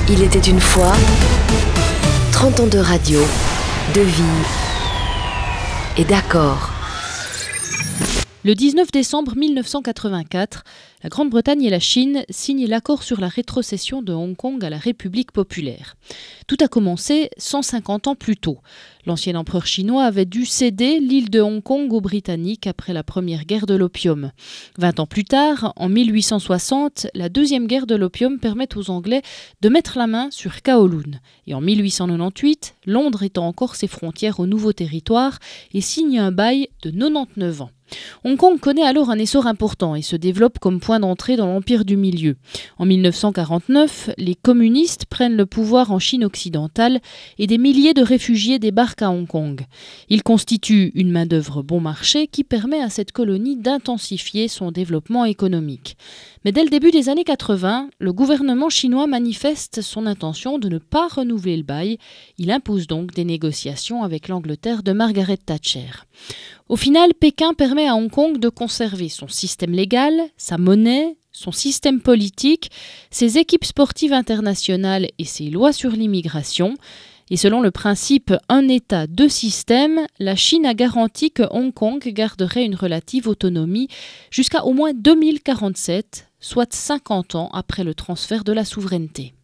Il était une fois 30 ans de radio, de vie et d'accords. Le 19 décembre 1984, la Grande-Bretagne et la Chine signent l'accord sur la rétrocession de Hong Kong à la République populaire. Tout a commencé 150 ans plus tôt. L'ancien empereur chinois avait dû céder l'île de Hong Kong aux Britanniques après la première guerre de l'opium. 20 ans plus tard, en 1860, la deuxième guerre de l'opium permet aux Anglais de mettre la main sur Kowloon. Et en 1898, Londres étend encore ses frontières au nouveau territoire et signe un bail de 99 ans. Hong Kong connaît alors un essor important et se développe comme point d'entrée dans l'Empire du Milieu. En 1949, les communistes prennent le pouvoir en Chine occidentale et des milliers de réfugiés débarquent à Hong Kong. Ils constituent une main-d'œuvre bon marché qui permet à cette colonie d'intensifier son développement économique. Mais dès le début des années 80, le gouvernement chinois manifeste son intention de ne pas renouveler le bail. Il impose donc des négociations avec l'Angleterre de Margaret Thatcher. Au final, Pékin permet à Hong Kong de conserver son système légal, sa monnaie, son système politique, ses équipes sportives internationales et ses lois sur l'immigration. Et selon le principe « un État, deux systèmes », la Chine a garanti que Hong Kong garderait une relative autonomie jusqu'à au moins 2047, soit 50 ans après le transfert de la souveraineté.